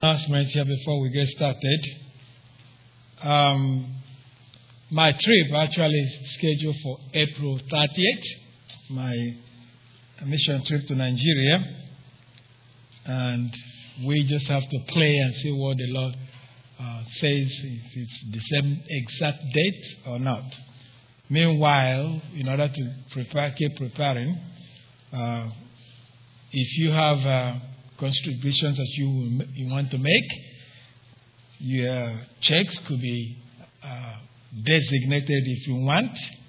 Announcement here before we get started. My trip actually is scheduled for April 30th, my mission trip to Nigeria. And we just have to play and see what the Lord says, if it's the same exact date or not. Meanwhile, in order to keep preparing, if you have contributions that you want to make, your checks could be designated if you want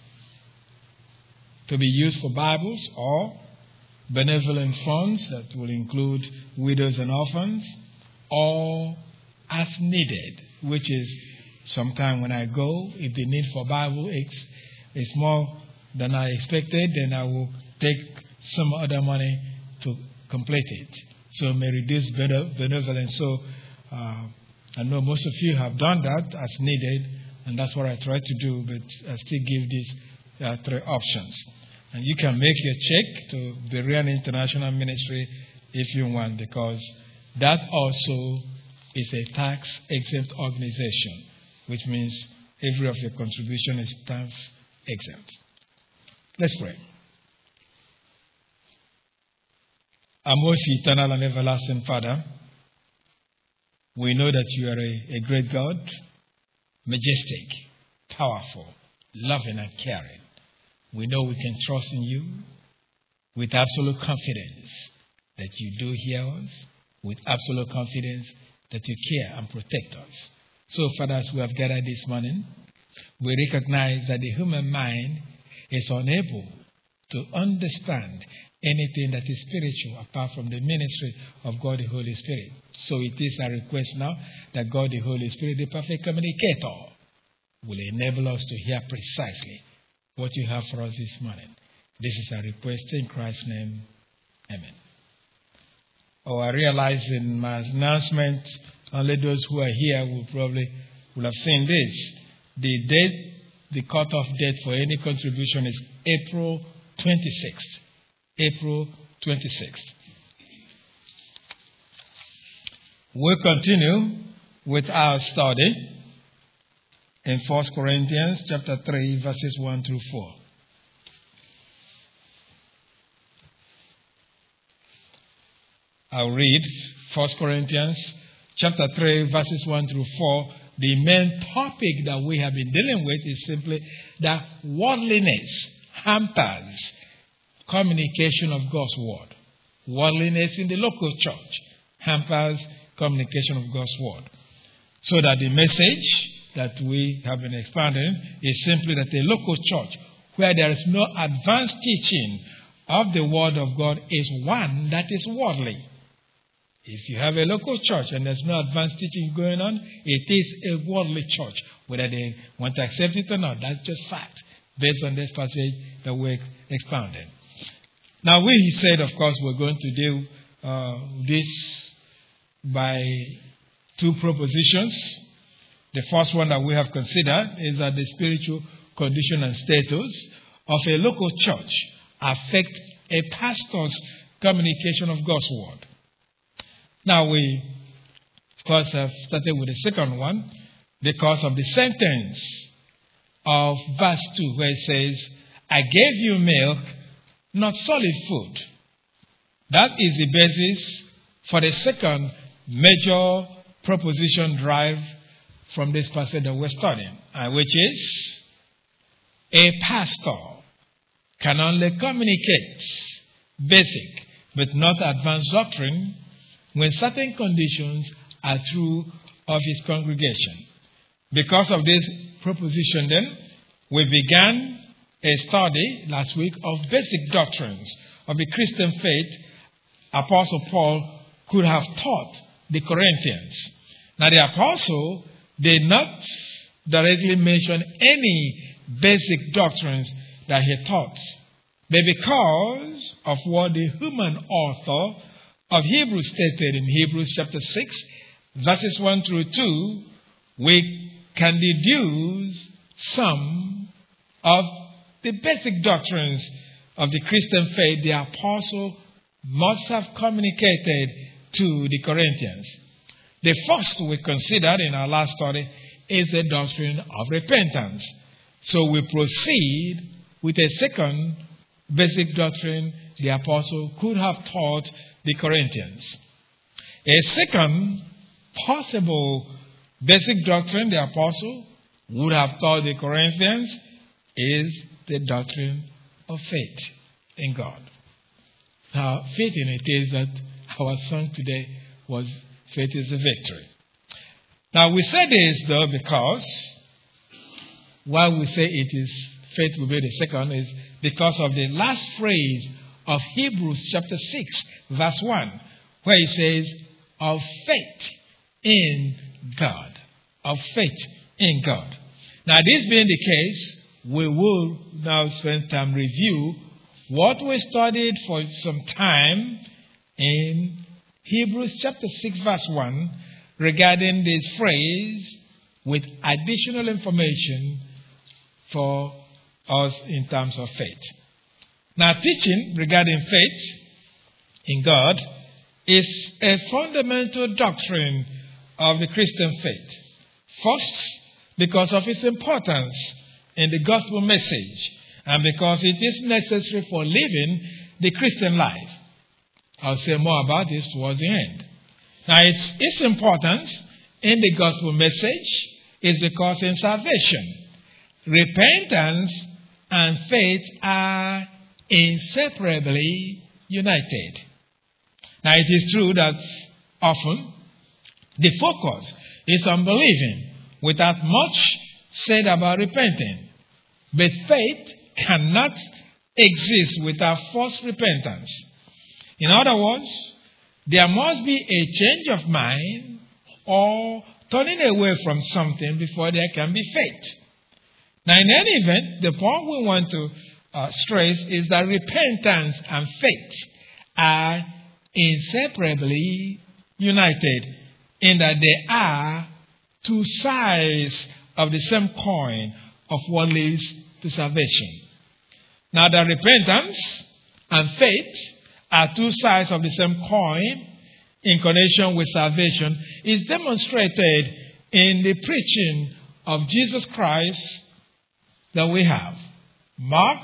to be used for Bibles or benevolent funds that will include widows and orphans, or as needed, which is sometime when I go, if the need for Bible is more than I expected, then I will take some other money to complete it. So may reduce benevolence. So I know most of you have done that as needed, and that's what I try to do, but I still give these three options. And you can make your check to Berean International Ministry if you want, because that also is a tax-exempt organization, which means every of your contribution is tax-exempt. Let's pray. Our most eternal and everlasting Father, we know that you are a great God, majestic, powerful, loving and caring. We know we can trust in you with absolute confidence that you do hear us, with absolute confidence that you care and protect us. So, Father, as we have gathered this morning, we recognize that the human mind is unable to understand anything that is spiritual apart from the ministry of God the Holy Spirit. So it is our request now that God the Holy Spirit, the perfect communicator, will enable us to hear precisely what you have for us this morning. This is our request in Christ's name. Amen. Oh, I realize in my announcement, only those who are here will have seen this. The cutoff date for any contribution is April 26th. April 26th. We'll continue with our study in 1 Corinthians chapter 3, verses 1 through 4. I'll read 1 Corinthians chapter 3, verses 1 through 4. The main topic that we have been dealing with is simply that worldliness hampers communication of God's word. Worldliness in the local church hampers communication of God's word. So that the message that we have been expounding is simply that a local church where there is no advanced teaching of the word of God is one that is worldly. If you have a local church and there's no advanced teaching going on, it is a worldly church. Whether they want to accept it or not, that's just fact, based on this passage that we're expounding. Now, we said, of course, we're going to do this by two propositions. The first one that we have considered is that the spiritual condition and status of a local church affect a pastor's communication of God's word. Now, we, of course, have started with the second one because of the sentence of verse 2 where it says, I gave you milk, not solid food. That is the basis for the second major proposition derived from this passage that we're studying, which is a pastor can only communicate basic but not advanced doctrine when certain conditions are true of his congregation. Because of this proposition, then, we began a study last week of basic doctrines of the Christian faith Apostle Paul could have taught the Corinthians. Now, the apostle did not directly mention any basic doctrines that he taught, but because of what the human author of Hebrews stated in Hebrews chapter 6, verses 1 through 2, we can deduce some of the basic doctrines of the Christian faith the apostle must have communicated to the Corinthians. The first we considered in our last study is the doctrine of repentance. So we proceed with a second basic doctrine the apostle could have taught the Corinthians. A second possible basic doctrine the apostle would have taught the Corinthians is the doctrine of faith in God. Now, faith in it is that our song today was faith is a victory. Now, we say this though because why we say it is faith will be the second is because of the last phrase of Hebrews chapter 6 verse 1 where it says of faith in God. Of faith in God. Now, this being the case, we will now spend time review what we studied for some time in Hebrews chapter 6 verse 1 regarding this phrase with additional information for us in terms of faith. Now, teaching regarding faith in God is a fundamental doctrine of the Christian faith. First, because of its importance in the gospel message and because it is necessary for living the Christian life. I'll say more about this towards the end. Now, its importance in the gospel message is because in salvation, repentance and faith are inseparably united. Now, it is true that often the focus is on believing without much said about repenting. But faith cannot exist without first repentance. In other words, there must be a change of mind or turning away from something before there can be faith. Now, in any event, the point we want to stress is that repentance and faith are inseparably united in that they are two sides of the same coin of what leads to salvation. Now, that repentance and faith are two sides of the same coin in connection with salvation is demonstrated in the preaching of Jesus Christ that we have. Mark,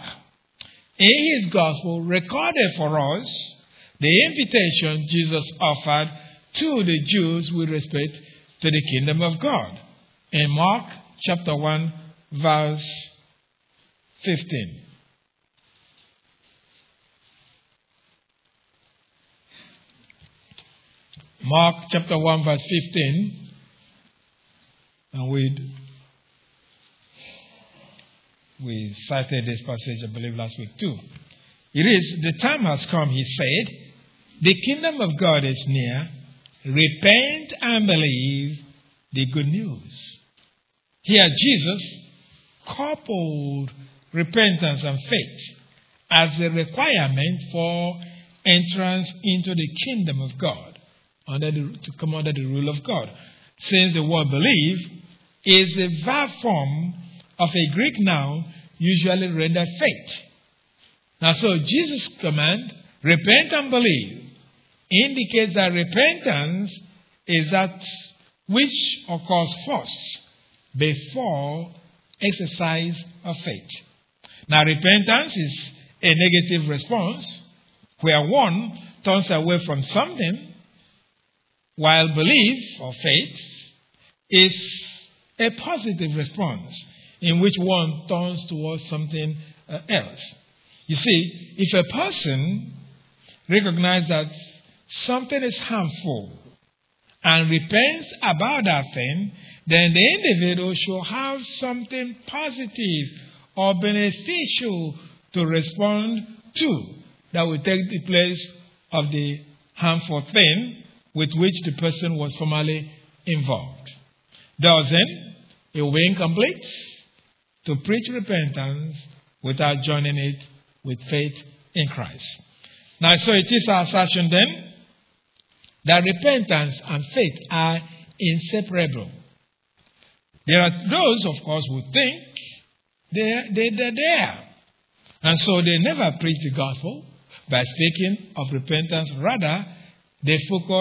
in his gospel, recorded for us the invitation Jesus offered to the Jews with respect to the kingdom of God. In Mark chapter 1, verse 15. Mark chapter 1, verse 15. And we cited this passage, I believe, last week too. It is, the time has come, he said, the kingdom of God is near. Repent and believe the good news. Here, Jesus coupled repentance and faith as a requirement for entrance into the kingdom of God, to come under the rule of God. Since the word believe is a verb form of a Greek noun usually rendered faith. Now, so Jesus' command, repent and believe, indicates that repentance is that which occurs first before exercise of faith. Now, repentance is a negative response where one turns away from something, while belief or faith is a positive response in which one turns towards something else. You see, if a person recognizes that something is harmful and repents about that thing, then the individual should have something positive or beneficial to respond to that will take the place of the harmful thing with which the person was formerly involved. Thus then, it will be incomplete to preach repentance without joining it with faith in Christ. Now, so it is our assertion then that repentance and faith are inseparable. There are those, of course, who think they're there. And so they never preach the gospel by speaking of repentance. Rather, they focus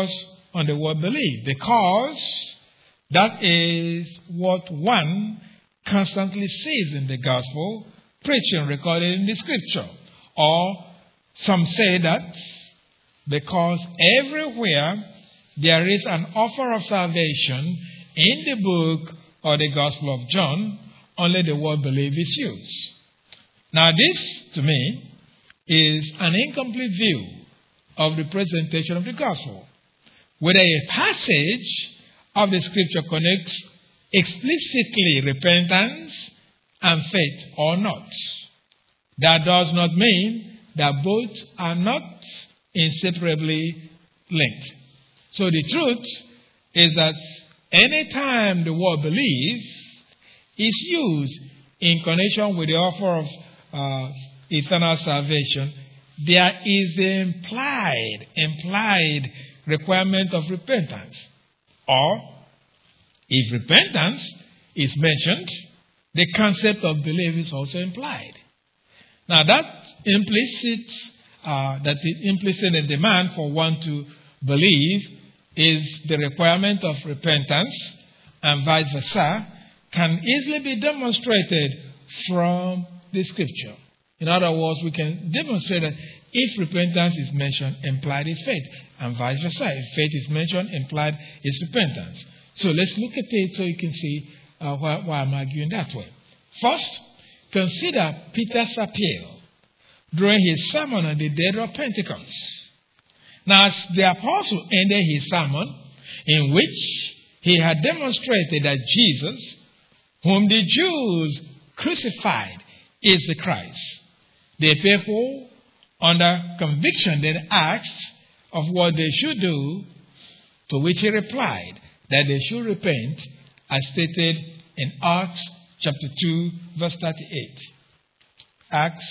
on the word believe, because that is what one constantly sees in the gospel, preaching, recorded in the scripture. Or some say that because everywhere there is an offer of salvation in the book or the Gospel of John, only the word believe is used. Now this, to me, is an incomplete view of the presentation of the gospel. Whether a passage of the scripture connects explicitly repentance and faith or not, that does not mean that both are not inseparably linked. So the truth is that anytime the word believe is used in connection with the offer of eternal salvation, there is implied requirement of repentance. Or, if repentance is mentioned, the concept of belief is also implied. Now that implicit demand for one to believe is the requirement of repentance, and vice versa, can easily be demonstrated from the scripture. In other words, we can demonstrate that if repentance is mentioned, implied is faith, and vice versa. If faith is mentioned, implied is repentance. So let's look at it so you can see why I'm arguing that way. First, consider Peter's appeal during his sermon on the day of Pentecost. Now, as the apostle ended his sermon, in which he had demonstrated that Jesus, whom the Jews crucified, is the Christ, the people, under conviction, then asked of what they should do, to which he replied that they should repent, as stated in Acts chapter 2, verse 38. Acts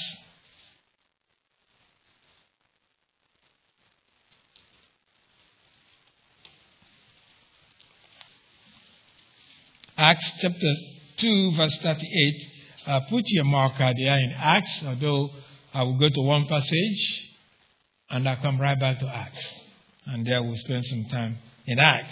chapter 2, verse 38. Put your marker there in Acts, although I will go to one passage and I'll come right back to Acts. And there we'll spend some time in Acts.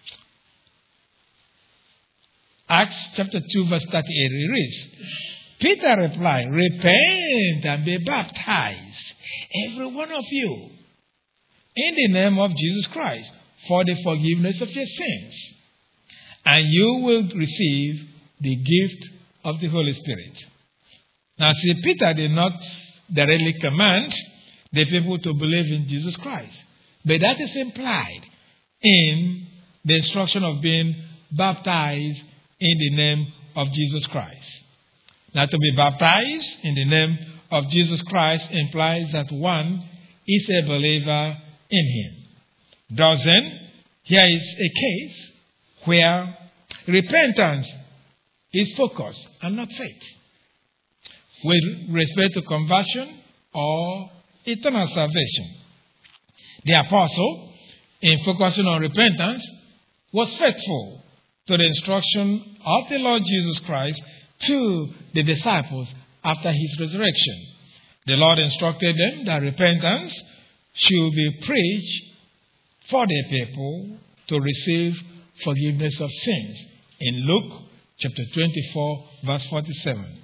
Acts chapter 2, verse 38, it reads, Peter replied, repent and be baptized, every one of you, in the name of Jesus Christ, for the forgiveness of your sins, and you will receive the gift of the Holy Spirit. Now see, Peter did not directly command the people to believe in Jesus Christ, but that is implied in the instruction of being baptized in the name of Jesus Christ. Now, to be baptized in the name of Jesus Christ implies that one is a believer in him. Thus then, here is a case where repentance is focused and not faith, with respect to conversion or eternal salvation. The apostle, in focusing on repentance, was faithful to the instruction of the Lord Jesus Christ to the disciples after his resurrection. The Lord instructed them that repentance should be preached for the people to receive forgiveness of sins in Luke chapter 24, verse 47.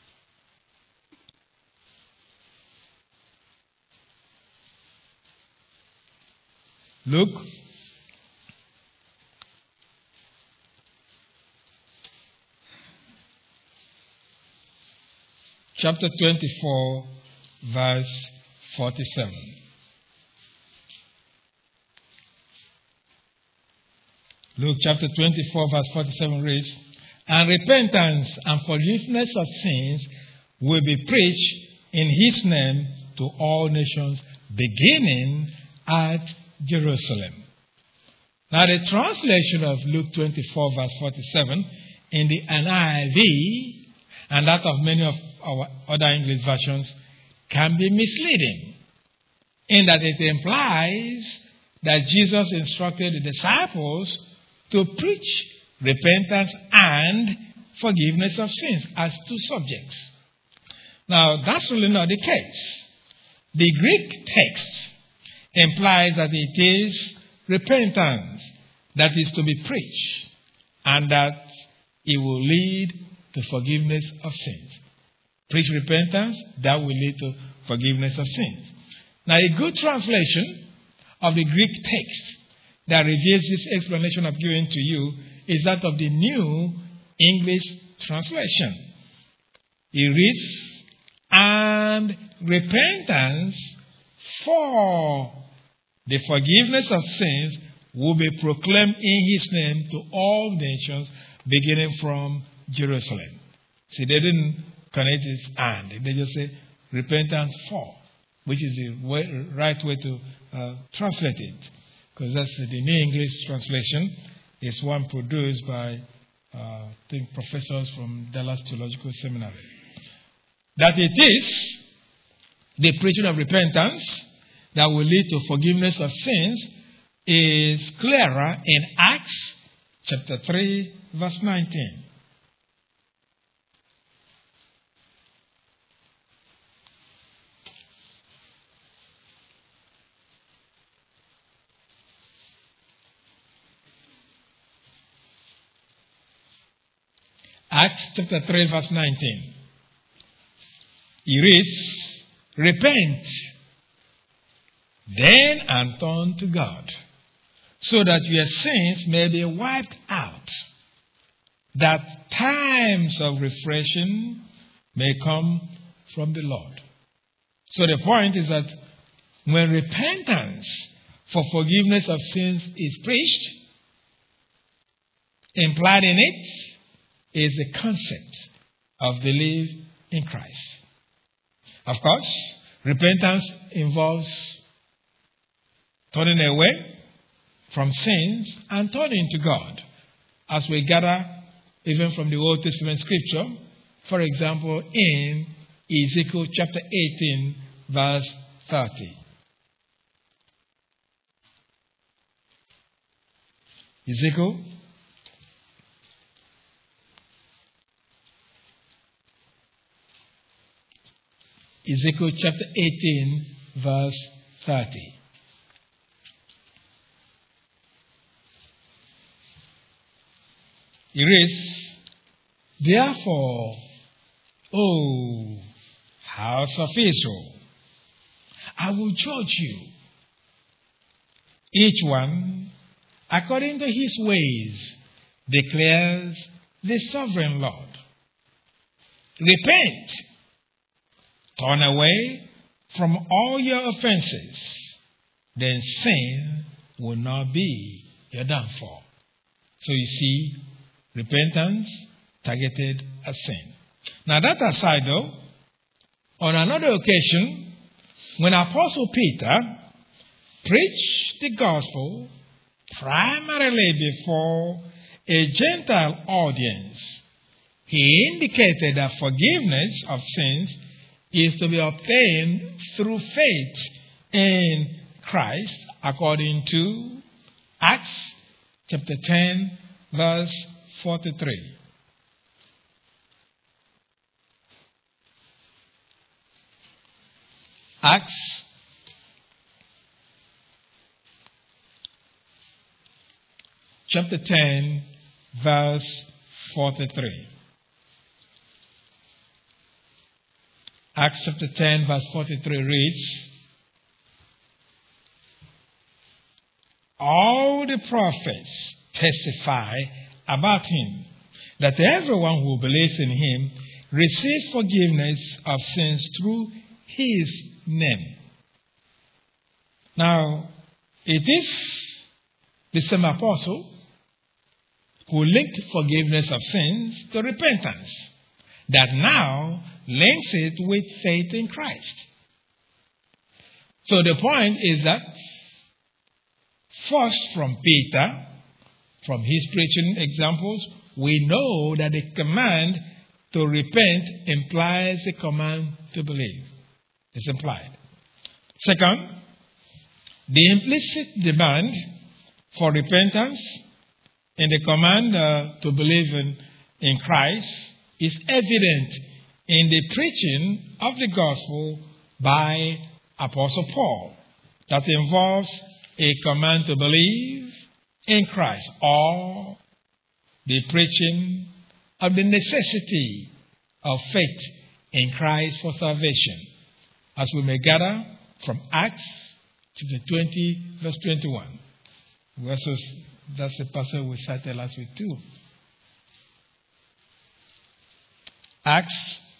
Luke chapter 24, verse 47. Luke chapter 24, verse 47 reads, and repentance and forgiveness of sins will be preached in his name to all nations, beginning at Jerusalem. Now the translation of Luke 24, verse 47 in the NIV and that of many of our other English versions can be misleading, in that it implies that Jesus instructed the disciples to preach repentance and forgiveness of sins as two subjects. Now, that's really not the case. The Greek text implies that it is repentance that is to be preached, and that it will lead to forgiveness of sins. Preach repentance, that will lead to forgiveness of sins. Now, a good translation of the Greek text that reveals this explanation I've given to you is that of the New English Translation. It reads, "And repentance for the forgiveness of sins will be proclaimed in his name to all nations, beginning from Jerusalem." See, they didn't connect it and. They just say repentance for, which is the right way to translate it. Because that's the New English Translation. It's one produced by, I think, professors from Dallas Theological Seminary. That it is the preaching of repentance that will lead to forgiveness of sins is clearer in Acts chapter 3, verse 19. Acts chapter 3, verse 19. It reads, "Repent then and turn to God, so that your sins may be wiped out, that times of refreshing may come from the Lord." So the point is that when repentance for forgiveness of sins is preached, implied in it is the concept of belief in Christ. Of course, repentance involves turning away from sins and turning to God, as we gather even from the Old Testament scripture, for example, in Ezekiel chapter 18, verse 30. Ezekiel chapter 18, verse 30. It reads, "Therefore, O house of Israel, I will judge you, each one according to his ways, declares the sovereign Lord. Repent, turn away from all your offenses, then sin will not be your downfall." So you see, repentance targeted at sin. Now that aside though, on another occasion, when Apostle Peter preached the gospel primarily before a Gentile audience, he indicated that forgiveness of sins is to be obtained through faith in Christ, according to Acts chapter 10, verse 43. Acts chapter 10, verse 43. Acts chapter 10, verse 43 reads, "All the prophets testify about him, that everyone who believes in him receives forgiveness of sins through his name." Now, it is the same apostle who linked forgiveness of sins to repentance that now links it with faith in Christ. So the point is that first from Peter, from his preaching examples, we know that the command to repent implies a command to believe. It's implied. Second, the implicit demand for repentance in the command to believe in Christ is evident in the preaching of the gospel by Apostle Paul that involves a command to believe in Christ, or the preaching of the necessity of faith in Christ for salvation, as we may gather from Acts chapter 20, verse 21. That's the passage we cited last week too. Acts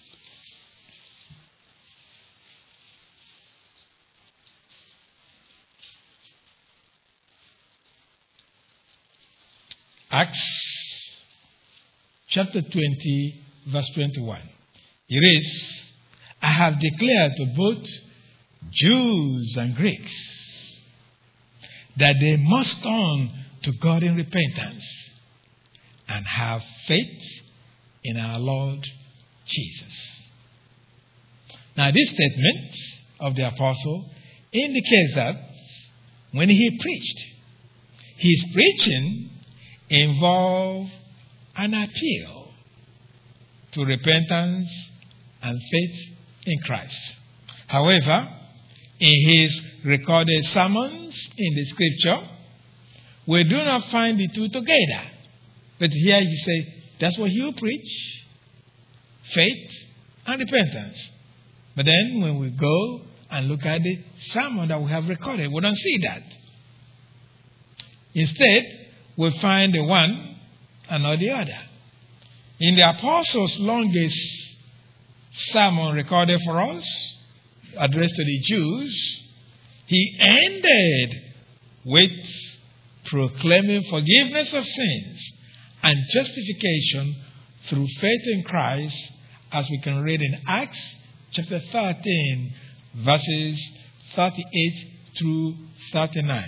chapter 20, verse 21. It is, I have declared to both Jews and Greeks that they must turn to God in repentance and have faith in our Lord Jesus. Now, this statement of the apostle indicates that when he preached, his preaching involved an appeal to repentance and faith in Christ. However, in his recorded sermons in the scripture, we do not find the two together. But here you say, that's what you preach, faith and repentance. But then when we go and look at the sermon that we have recorded, we don't see that. Instead, we find the one and not the other. In the apostles' longest sermon recorded for us, addressed to the Jews, he ended with proclaiming forgiveness of sins and justification through faith in Christ, as we can read in Acts chapter 13, verses 38 through 39.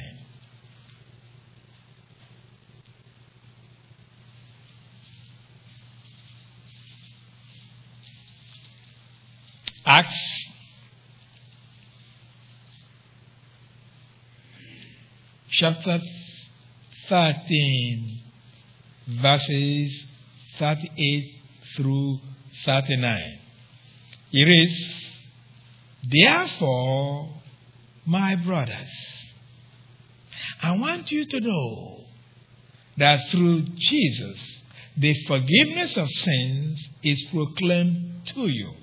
Acts chapter 13, verses 38 through 39. It is, therefore, my brothers, I want you to know that through Jesus, the forgiveness of sins is proclaimed to you.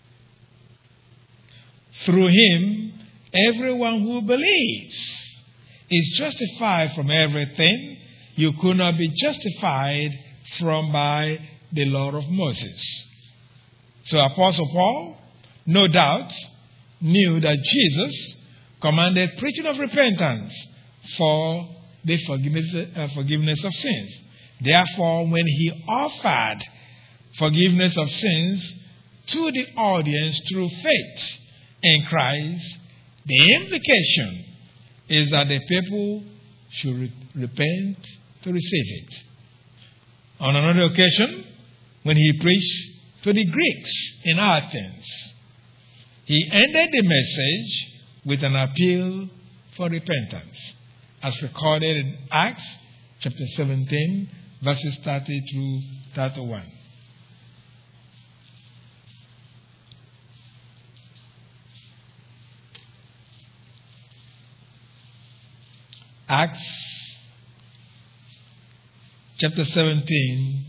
Through him, everyone who believes is justified from everything you could not be justified from by the law of Moses. So Apostle Paul, no doubt, knew that Jesus commanded preaching of repentance for the forgiveness of sins. Therefore, when he offered forgiveness of sins to the audience through faith in Christ, the implication is that the people should repent to receive it. On another occasion, when he preached to the Greeks in Athens, he ended the message with an appeal for repentance, as recorded in Acts chapter 17, verses 30 through 31. Acts chapter 17,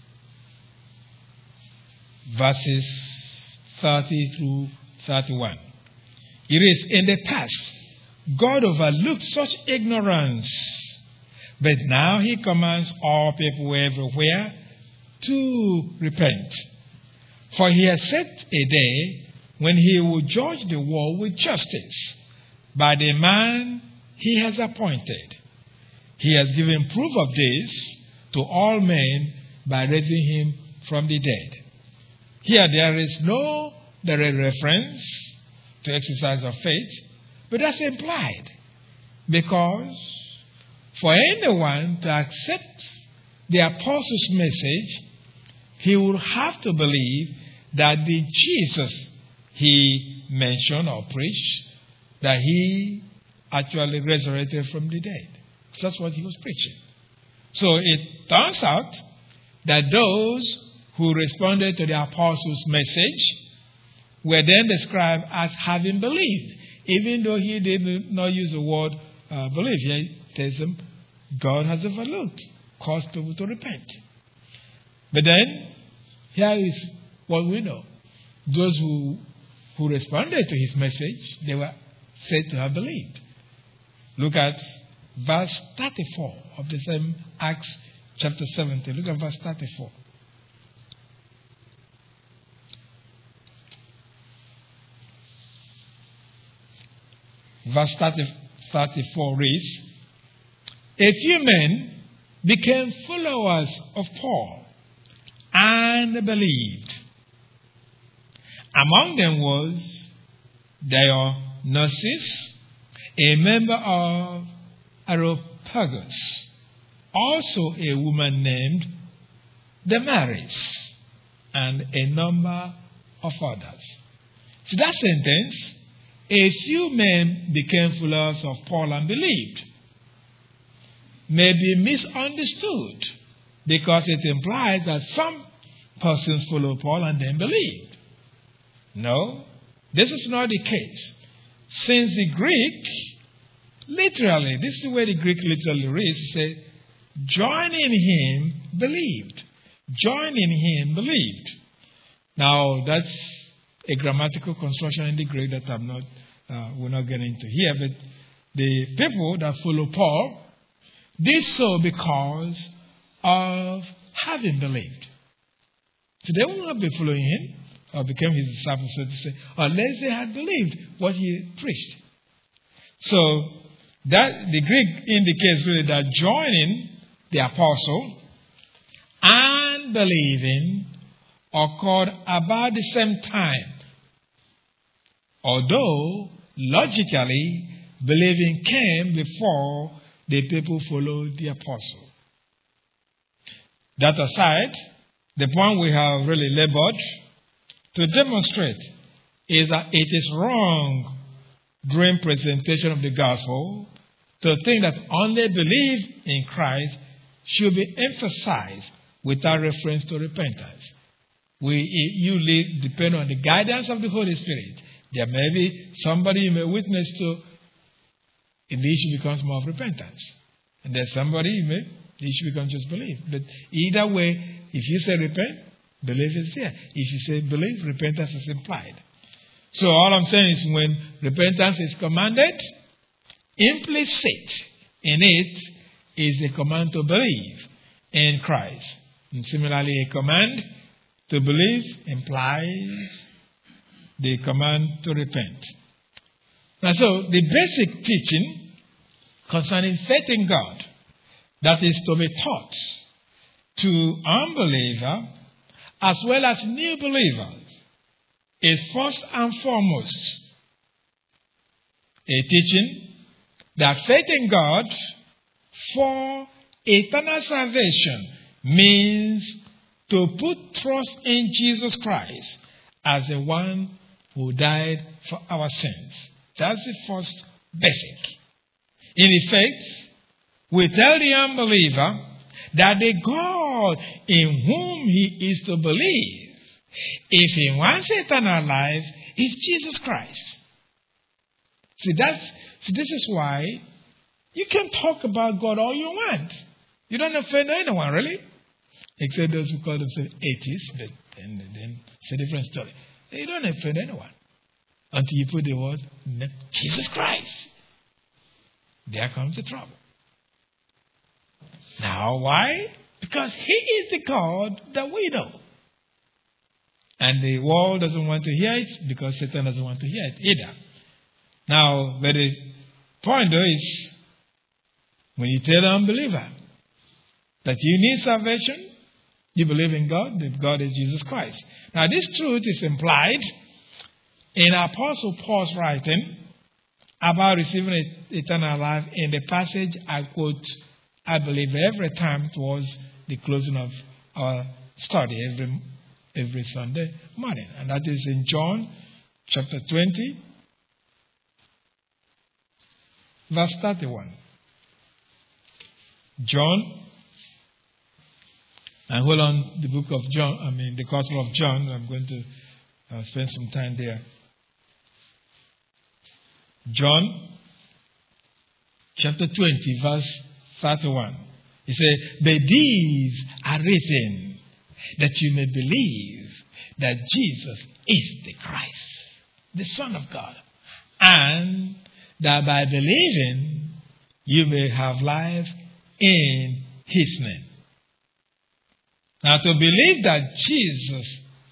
verses 30 through 31. It is, in the past, God overlooked such ignorance, but now he commands all people everywhere to repent. For he has set a day when he will judge the world with justice by the man he has appointed. He has given proof of this to all men by raising him from the dead. Here there is no direct reference to exercise of faith, but that's implied, because for anyone to accept the apostles' message, he will have to believe that the Jesus he mentioned or preached, that he actually resurrected from the dead. That's what he was preaching. So it turns out that those who responded to the apostles' message were then described as having believed, even though he did not use the word believe. Here it tells them God has overlooked, caused people to repent. But then, here is what we know. Those who responded to his message, they were said to have believed. Look at verse 34 of the same Acts chapter 17. Look at verse 34. Verse 34 reads, "A few men became followers of Paul and believed. Among them was Dionysius, a member of Areopagus, also a woman named Damaris, and a number of others." So that sentence, "a few men became followers of Paul and believed," may be misunderstood because it implies that some persons followed Paul and then believed. No, this is not the case. Since the Greek, literally, this is the way the Greek literally reads, it says, "joining him believed." Joining him believed. Now, that's a grammatical construction in the Greek that we're not getting into here. But the people that follow Paul did so because of having believed. So they will not be following him or became his disciples, so to say, unless they had believed what he preached. So that the Greek indicates really that joining the apostle and believing occurred about the same time. Although, logically, believing came before the people followed the apostle. That aside, the point we have really labored to demonstrate is that it is wrong during presentation of the gospel to think that only belief in Christ should be emphasized without reference to repentance. We usually depend on the guidance of the Holy Spirit. There may be somebody you may witness to, and the issue becomes more of repentance. And there's somebody the issue becomes just belief. But either way, if you say repent, belief is there. If you say believe, repentance is implied. So all I'm saying is when repentance is commanded, implicit in it is a command to believe in Christ. And similarly, a command to believe implies the command to repent. And so the basic teaching concerning faith in God that is to be taught to unbeliever as well as new believers is first and foremost a teaching that faith in God for eternal salvation means to put trust in Jesus Christ as the one who died for our sins. That's the first basic. In effect, we tell the unbeliever that the God in whom he is to believe, if he wants eternal life, is Jesus Christ. See, this is why you can talk about God all you want. You don't offend anyone, really. Except those who call themselves atheists, but then it's a different story. You don't offend anyone until you put the word Jesus Christ. There comes the trouble. Now, why? Because he is the God that we know. And the world doesn't want to hear it because Satan doesn't want to hear it either. Now, but the point though is, when you tell an unbeliever that you need salvation, you believe in God, that God is Jesus Christ. Now, this truth is implied in Apostle Paul's writing about receiving eternal life in the passage I quote, I believe, every time towards the closing of our study every Sunday morning. And that is in John chapter 20, verse 31. John, and hold on, the book of John, the Gospel of John. I'm going to spend some time there. John chapter 20, verse 31. He said, but these are written that you may believe that Jesus is the Christ, the Son of God, and that by believing you may have life in his name. Now, to believe that Jesus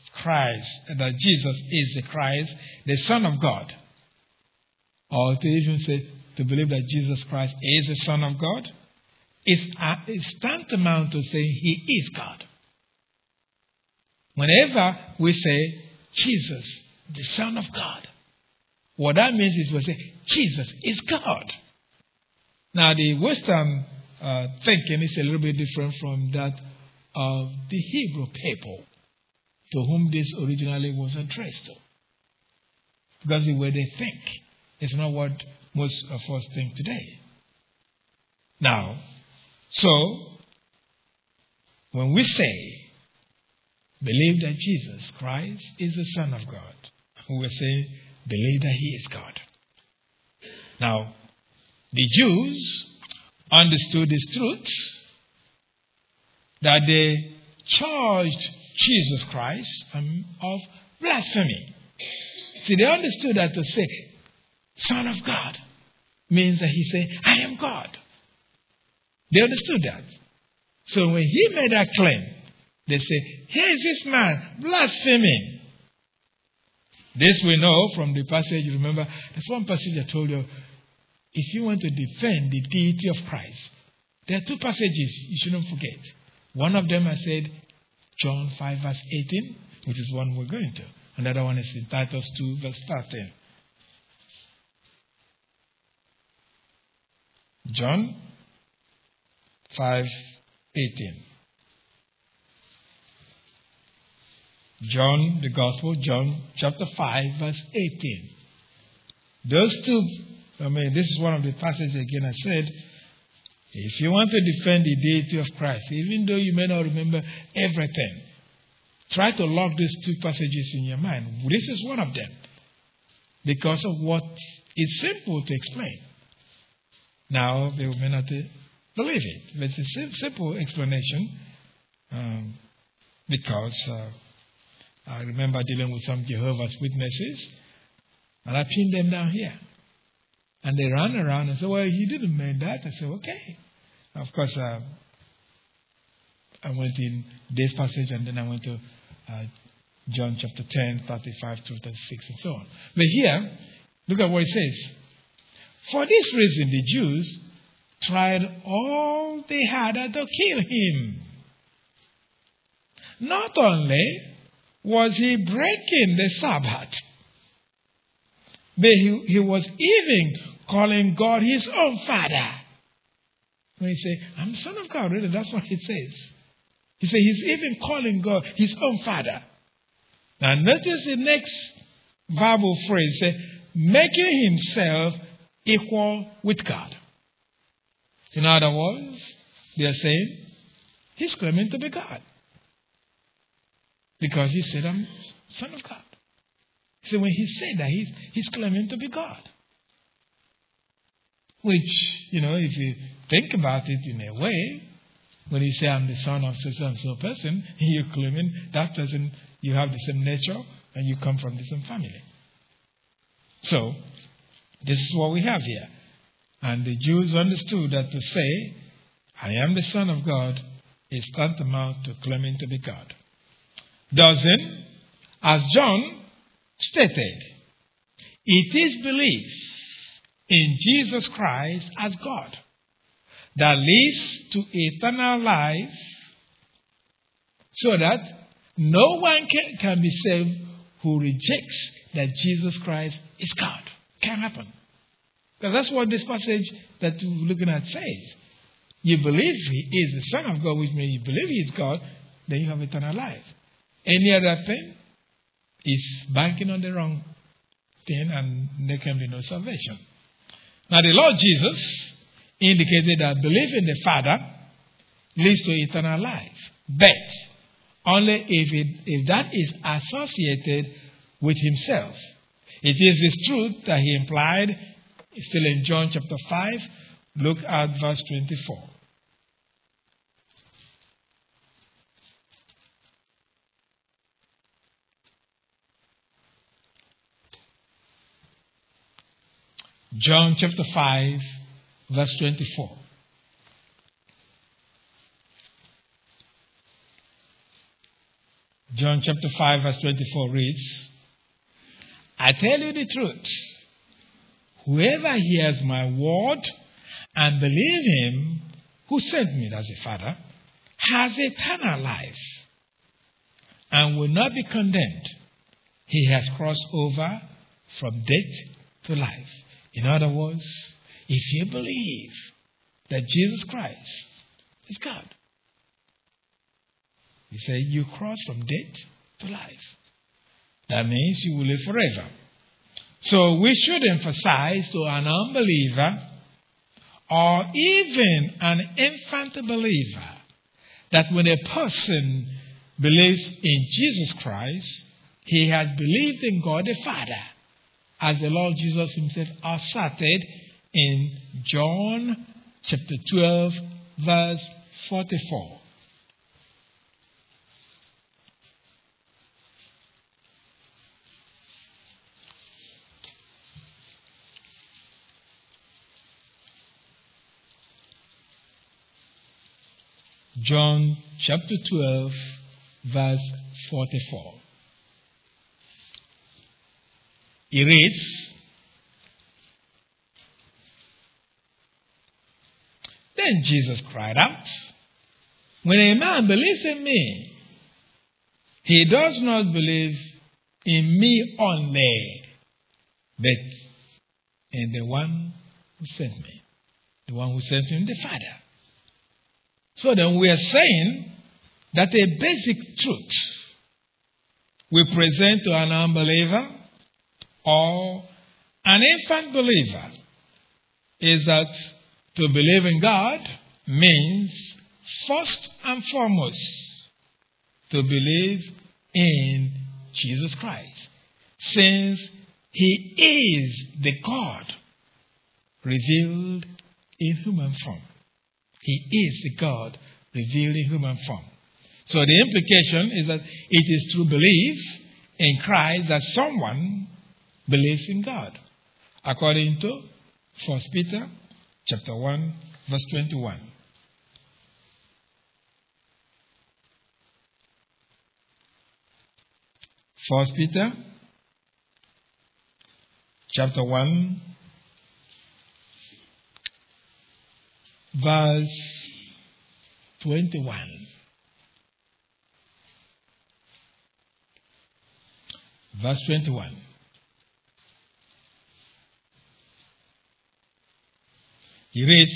is the Christ, the Son of God, or to even say to believe that Jesus Christ is the Son of God, is tantamount to saying he is God. Whenever we say Jesus, the Son of God, what that means is we say Jesus is God. Now, the Western thinking is a little bit different from that of the Hebrew people to whom this originally was addressed to. Because the way they think is not what most of us think today. Now, so, when we say, believe that Jesus Christ is the Son of God, we're saying, believe that he is God. Now, the Jews understood this truth that they charged Jesus Christ of blasphemy. See, they understood that to say, Son of God, means that he said, I am God. They understood that. So when he made that claim, they say, here is this man blaspheming. This we know from the passage. You remember, there's one passage I told you, if you want to defend the deity of Christ, there are two passages you shouldn't forget. One of them I said, John 5 verse 18, which is one we're going to. Another one is in Titus 2 verse 13. John 5:18. John, the Gospel, John chapter 5, verse 18. Those two, this is one of the passages again I said, if you want to defend the deity of Christ, even though you may not remember everything, try to lock these two passages in your mind. This is one of them. Because of what is simple to explain. Now, they may not believe it, but it's a simple explanation because I remember dealing with some Jehovah's Witnesses, and I pinned them down here. And they ran around and said, well, you didn't mean that. I said, okay. Of course, I went in this passage and then I went to John chapter 10, 35 through 36 and so on. But here, look at what it says. For this reason, the Jews tried all they had to kill him. Not only was he breaking the Sabbath, but he was even calling God his own Father. When he said, I'm the Son of God, really, that's what he says. He said he's even calling God his own Father. Now notice the next verbal phrase, say, making himself equal with God. In other words, they are saying he's claiming to be God. Because he said, I'm Son of God. So when he said that, he's claiming to be God. Which, if you think about it in a way, when you say I'm the son of so-and-so person, you're claiming that person, you have the same nature and you come from the same family. So, this is what we have here. And the Jews understood that to say, I am the Son of God, is tantamount to claiming to be God. Doesn't, as John stated, it is belief in Jesus Christ as God that leads to eternal life, so that no one can be saved who rejects that Jesus Christ is God. Can't happen. Because that's what this passage that we're looking at says. You believe he is the Son of God, which means you believe he is God, then you have eternal life. Any other thing is banking on the wrong thing, and there can be no salvation. Now, the Lord Jesus indicated that belief in the Father leads to eternal life. But only if that is associated with himself. It is this truth that he implied, still in John chapter 5, Look at verse 24. John chapter 5, verse 24. John chapter 5, verse 24 reads, I tell you the truth, whoever hears my word and believes him who sent me, that's the Father, has eternal life and will not be condemned. He has crossed over from death to life. In other words, if you believe that Jesus Christ is God, he said you cross from death to life. That means you will live forever. So we should emphasize to an unbeliever or even an infant believer that when a person believes in Jesus Christ, he has believed in God the Father, as the Lord Jesus himself asserted in John chapter 12, verse 44. John chapter 12, verse 44. He reads, Then Jesus cried out, when a man believes in me, he does not believe in me only, but in the one who sent me, the one who sent him, the Father. So then we are saying that a basic truth we present to an unbeliever or an infant believer is that to believe in God means first and foremost to believe in Jesus Christ, since he is the God revealed in human form. He is the God revealed in human form. So the implication is that it is through belief in Christ that someone believes in God, according to 1 Peter chapter 1, verse 21. First Peter chapter 1, verse 21. Verse 21. He reads,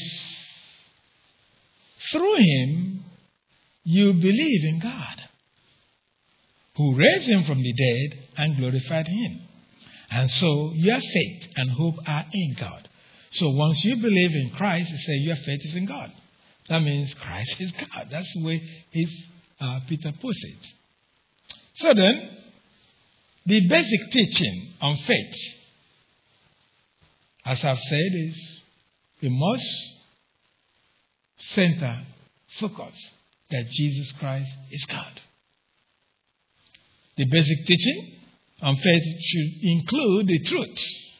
through him you believe in God, who raised him from the dead and glorified him. And so your faith and hope are in God. So once you believe in Christ, you say your faith is in God. That means Christ is God. That's the way Peter puts it. So then, the basic teaching on faith, as I've said, is we must focus that Jesus Christ is God. The basic teaching on faith should include the truth.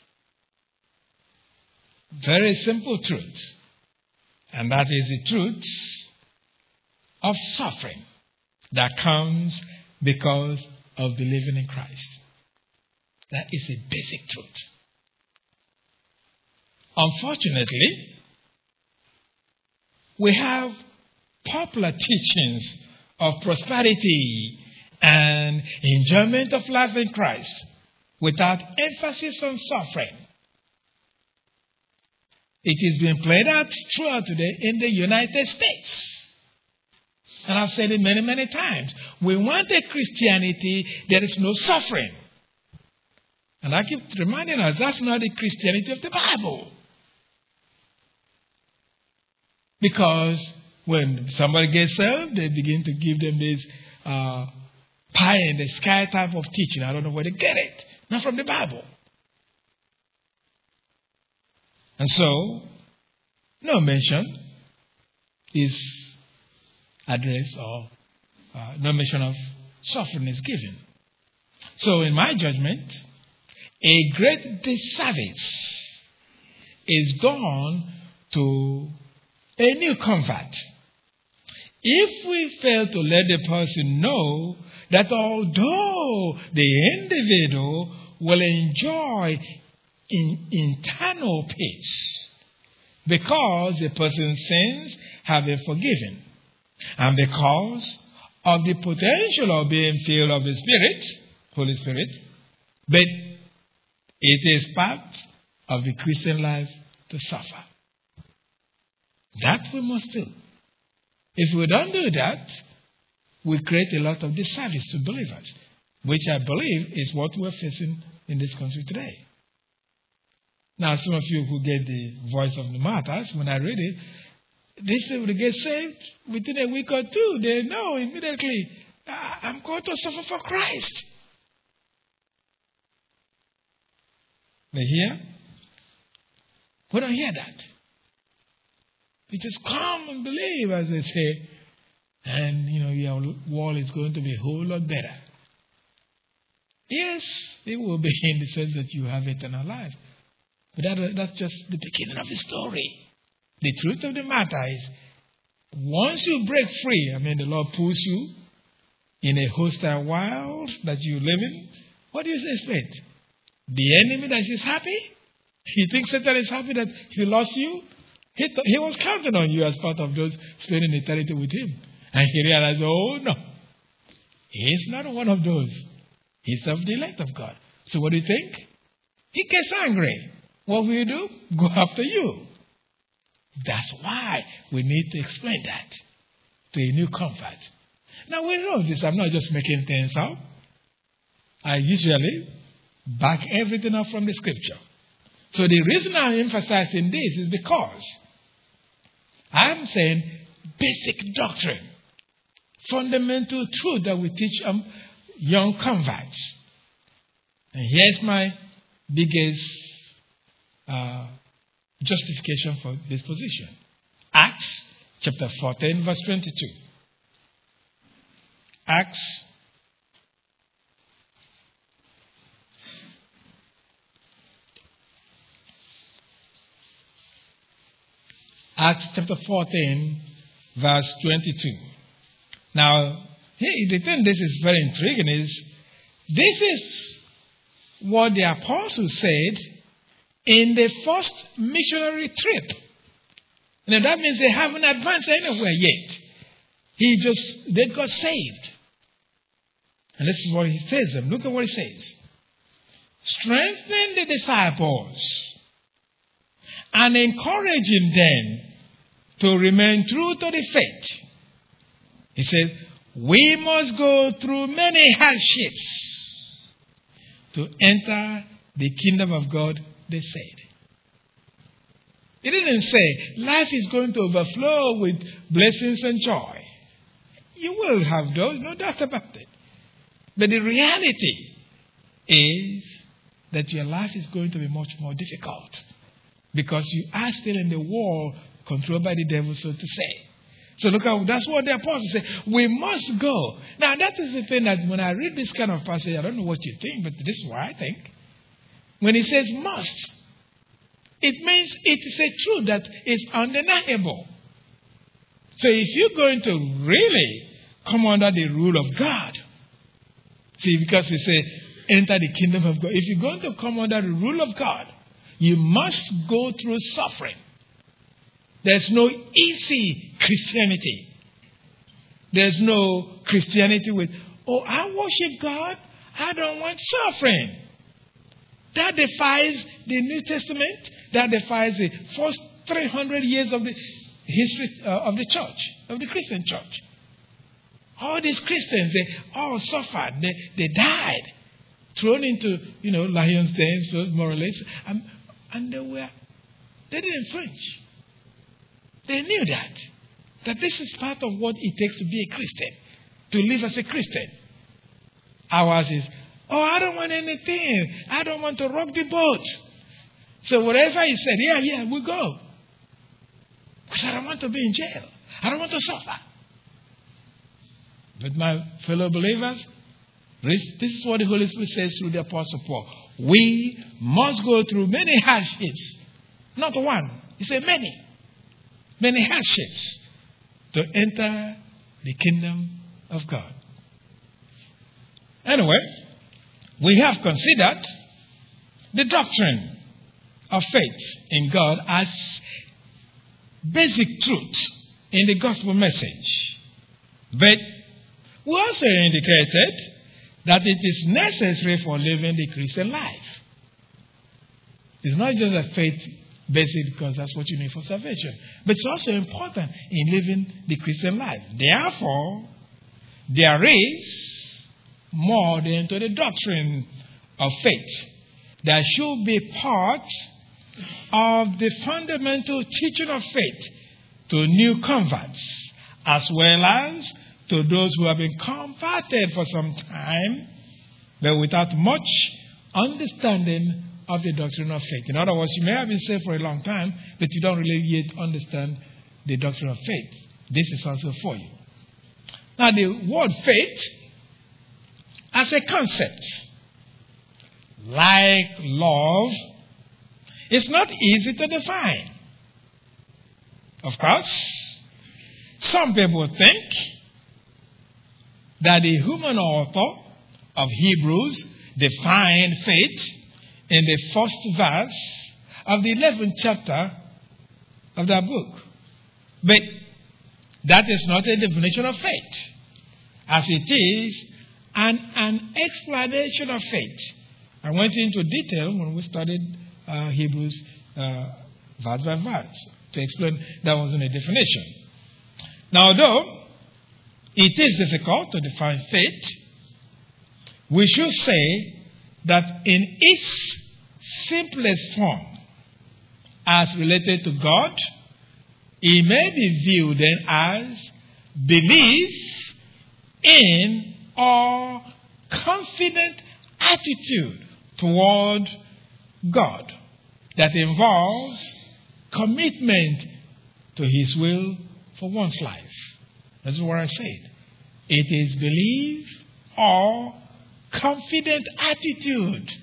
Very simple truth. And that is the truth of suffering that comes because of believing in Christ. That is a basic truth. Unfortunately, we have popular teachings of prosperity and enjoyment of life in Christ without emphasis on suffering. It is being played out throughout today in the United States. And I've said it many, many times. We want a Christianity there is no suffering. And I keep reminding us that's not the Christianity of the Bible. Because when somebody gets saved, they begin to give them this pie in the sky type of teaching. I don't know where they get it. Not from the Bible. And so, no mention is addressed or no mention of suffering is given. So in my judgment, a great disservice is done to a new convert if we fail to let the person know that although the individual will enjoy internal peace because the person's sins have been forgiven and because of the potential of being filled of the Spirit, Holy Spirit, but it is part of the Christian life to suffer. That we must do. If we don't do that, we create a lot of disservice to believers, which I believe is what we're facing in this country today. Now, some of you who get the Voice of the Martyrs, when I read it, they say when they get saved within a week or two, they know immediately, I'm going to suffer for Christ. But here, we don't hear that. We just come and believe, as they say, and your world is going to be a whole lot better. Yes, it will be in the sense that you have eternal life. But that's just the beginning of the story. The truth of the matter is, once you break free, the Lord pulls you in a hostile world that you live in, what do you expect? The enemy that is happy? He thinks Satan is happy that he lost you? He was counting on you as part of those spending eternity with him. And he realized, oh no, he's not one of those. He's of the elect of God. So what do you think? He gets angry. What will you do? Go after you. That's why we need to explain that to a new convert. Now we know this. I'm not just making things up. I usually back everything up from the scripture. So the reason I'm emphasizing this is because I'm saying basic doctrine, fundamental truth that we teach young converts. And here's my biggest justification for this position. Acts chapter 14, verse 22. Acts chapter 14, verse 22. Now, the thing this is very intriguing is, this is what the apostles said in the first missionary trip. Now that means they haven't advanced anywhere yet. They got saved. And this is what he says. Look at what he says. Strengthen the disciples and encouraging them to remain true to the faith. He says, we must go through many hardships to enter the kingdom of God, they said. It didn't say life is going to overflow with blessings and joy. You will have those, no doubt about it. But the reality is that your life is going to be much more difficult because you are still in the world controlled by the devil, so to say. So look at that's what the apostles say. We must go. Now that is the thing that when I read this kind of passage, I don't know what you think, but this is what I think. When he says must, it means it is a truth that is undeniable. So if you're going to really come under the rule of God, see, because he said enter the kingdom of God. If you're going to come under the rule of God, you must go through suffering. There's no easy Christianity. There's no Christianity with, I worship God. I don't want suffering. That defies the New Testament. That defies the first 300 years of the history of the church, of the Christian church. All these Christians, they all suffered. They died. Thrown into, lions' dens, more or less. And they didn't flinch. They knew that this is part of what it takes to be a Christian, to live as a Christian. Ours is, I don't want anything. I don't want to rock the boat. So whatever he said, yeah, we'll go. Because I don't want to be in jail. I don't want to suffer. But my fellow believers, this is what the Holy Spirit says through the Apostle Paul. We must go through many hardships. Not one. He said many. Many hardships to enter the kingdom of God. Anyway, we have considered the doctrine of faith in God as basic truth in the gospel message. But we also indicated that it is necessary for living the Christian life. It's not just a faith basic because that's what you need for salvation, but it's also important in living the Christian life. Therefore, there is more than to the doctrine of faith that should be part of the fundamental teaching of faith to new converts, as well as to those who have been converted for some time, but without much understanding of the doctrine of faith. In other words, you may have been saved for a long time, but you don't really yet understand the doctrine of faith. This is also for you. Now, the word faith as a concept, like love, is not easy to define. Of course, some people think that the human author of Hebrews defined faith in the first verse of the 11th chapter of that book. But that is not a definition of faith, as it is an explanation of faith. I went into detail when we studied Hebrews verse by verse to explain that wasn't a definition. Now, although it is difficult to define faith, we should say that in its simplest form, as related to God, it may be viewed then as belief in or confident attitude toward God that involves commitment to His will for one's life. That's what I said. It is belief or confident attitude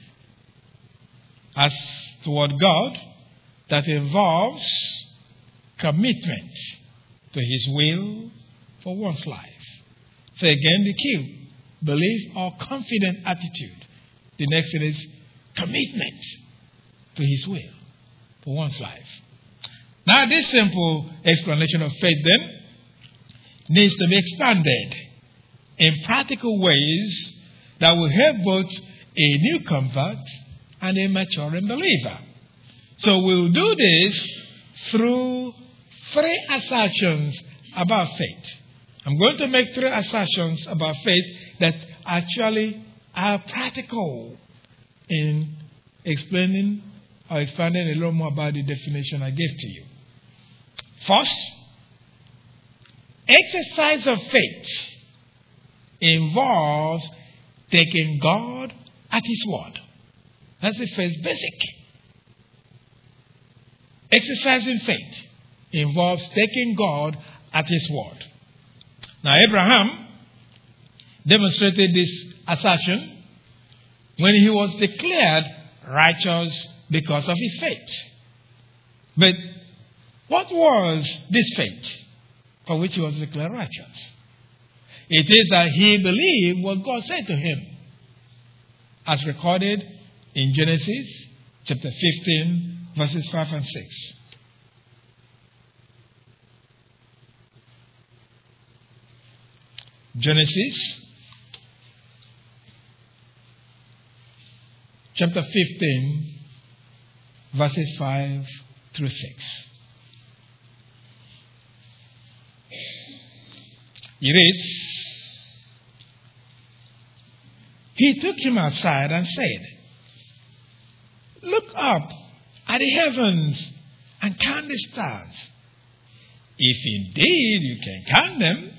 as toward God that involves commitment to His will for one's life. So again, the key, belief or confident attitude. The next thing is commitment to His will for one's life. Now, this simple explanation of faith then needs to be expanded in practical ways that will help both a new convert and a maturing believer. So we'll do this through 3 assertions about faith. I'm going to make 3 assertions about faith that actually are practical in explaining or expanding a little more about the definition I gave to you. First, exercise of faith involves taking God at His word. That's the first basic. Exercising faith involves taking God at His word. Now, Abraham demonstrated this assertion when he was declared righteous because of his faith. But what was this faith for which he was declared righteous? It is that he believed what God said to him, as recorded in Genesis chapter 15, verses 5 and 6. Genesis chapter 15, verses 5 through 6. It reads, He took him aside and said, Look up at the heavens and count the stars, if indeed you can count them.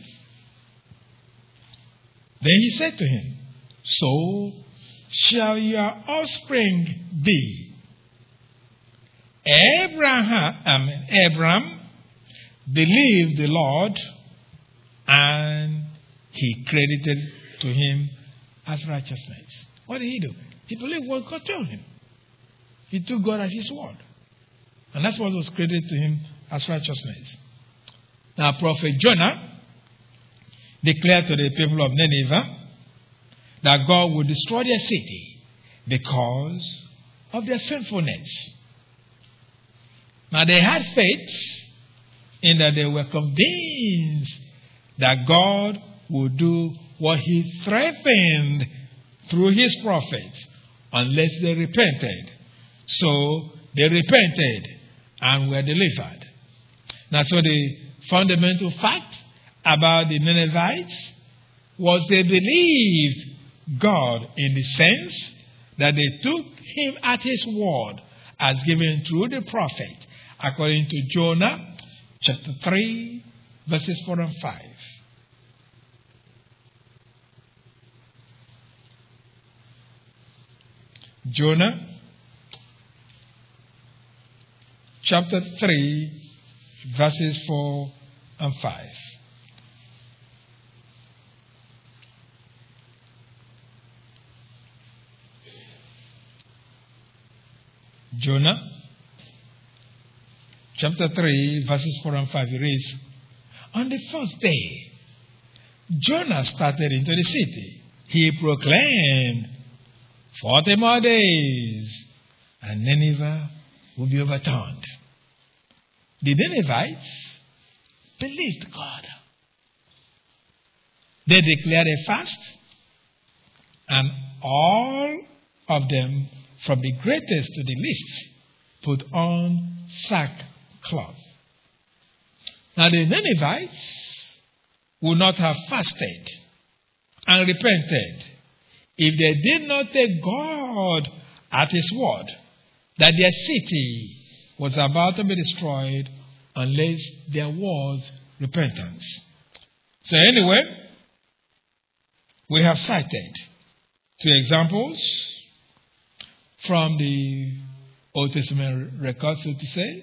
Then he said to him, So shall your offspring be. Abram believed the Lord, and he credited to him as righteousness. What did he do? He believed what God told him. He took God at his word. And that's what was credited to him as righteousness. Now, Prophet Jonah declared to the people of Nineveh that God would destroy their city because of their sinfulness. Now, they had faith in that they were convinced that God would do what he threatened through his prophets unless they repented. So they repented and were delivered. Now, so the fundamental fact about the Ninevites was they believed God in the sense that they took him at his word as given through the prophet, according to Jonah chapter 3, verses 4 and 5. Jonah chapter 3, verses 4 and 5. Jonah chapter 3, verses 4 and 5, it reads, on the first day, Jonah started into the city. He proclaimed, 40 more days, and Nineveh will be overturned. The Ninevites believed God. They declared a fast, and all of them, from the greatest to the least, put on sackcloth. Now the Ninevites would not have fasted and repented if they did not take God at his word that their city was about to be destroyed unless there was repentance. So anyway, we have cited two examples from the Old Testament record, so to say.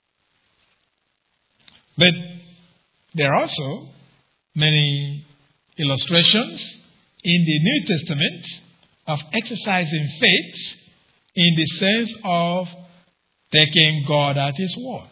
But there are also many illustrations in the New Testament of exercising faith in the sense of taking God at his word.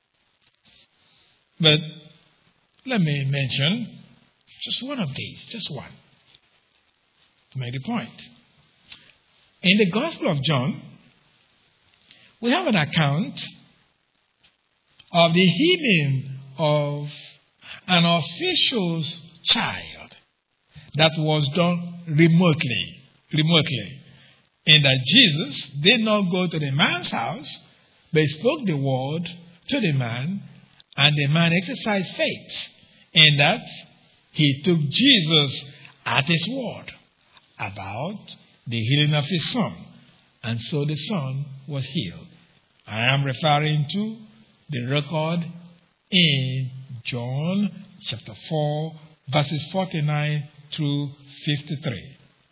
But let me mention just one of these, just one, to make the point. In the Gospel of John, we have an account of the healing of an official's child that was done remotely. In that Jesus did not go to the man's house, but spoke the word to the man, and the man exercised faith in that he took Jesus at his word about the healing of his son. And so the son was healed. I am referring to the record in John chapter 4, verses 49 through 53.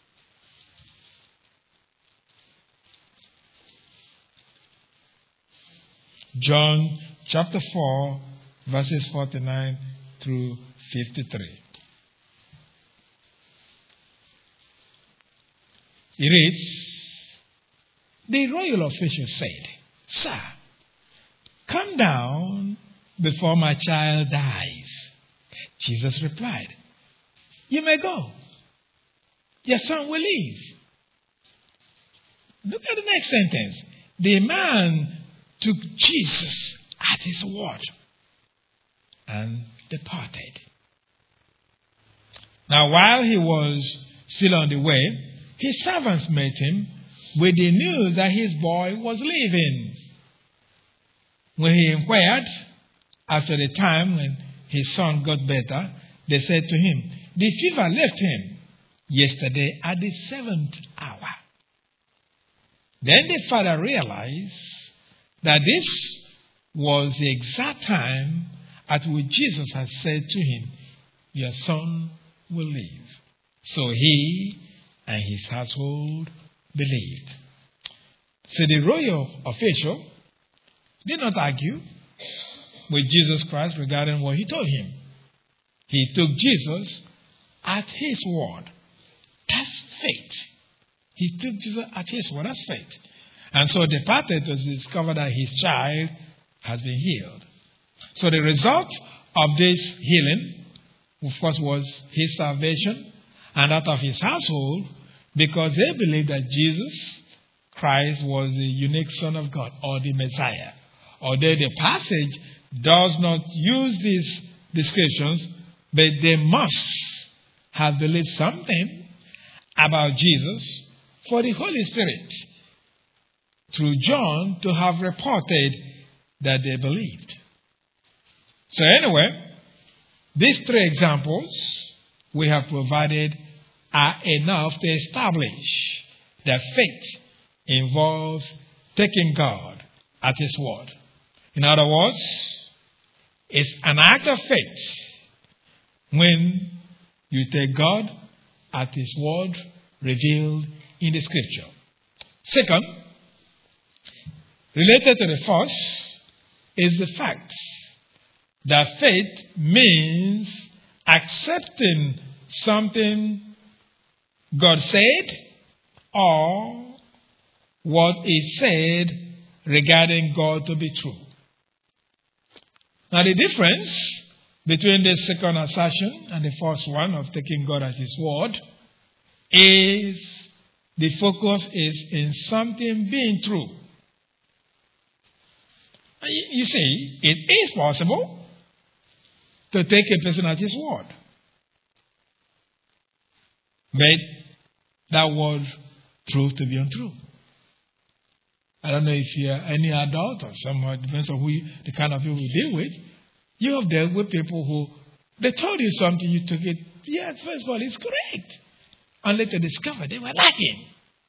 John chapter 4, verses 49 through 53. It reads, the royal official said, Sir, come down before my child dies. Jesus replied, You may go. Your son will live. Look at the next sentence. The man took Jesus at his word and departed. Now, while he was still on the way, his servants met him with the news that his boy was living. When he inquired after the time when his son got better, they said to him, the fever left him yesterday at the 7th hour. Then the father realized that this was the exact time at which Jesus had said to him, your son will live. So he and his household believed. So the royal official did not argue with Jesus Christ regarding what he told him. He took Jesus at his word. That's faith. He took Jesus at his word. That's faith. And so departed to discover that his child has been healed. So the result of this healing, of course, was his salvation and that of his household, because they believed that Jesus Christ was the unique Son of God or the Messiah. Although the passage does not use these descriptions, but they must have believed something about Jesus for the Holy Spirit through John to have reported that they believed. So anyway, these three examples we have provided are enough to establish that faith involves taking God at his word. In other words, it's an act of faith when you take God at his word revealed in the scripture. Second, related to the first, is the fact that faith means accepting something God said or what is said regarding God to be true. Now the difference between the second assertion and the first one of taking God at his word is the focus is in something being true. You see, it is possible to take a person at his word. But that word proved to be untrue. I don't know if you're any adult or someone, depends on the kind of people you deal with. You have dealt with people who, they told you something, you took it, yeah, first of all, it's correct. And later discovered they were lacking.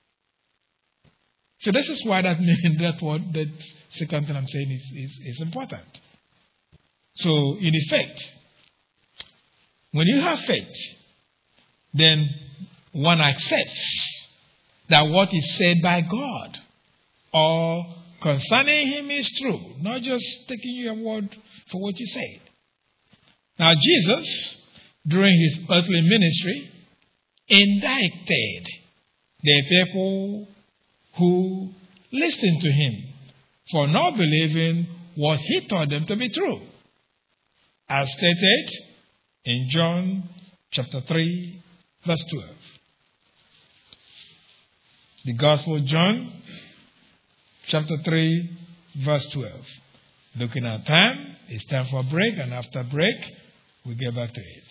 So this is why that second thing I'm saying is important. So in effect, when you have faith, then one accepts that what is said by God or concerning him is true, not just taking your word for what you said. Now Jesus, during his earthly ministry, indicted the people who listened to him for not believing what he taught them to be true, as stated in John chapter 3, verse 12. The Gospel of John, chapter 3, verse 12. Looking at time, it's time for a break, and after break, we get back to it.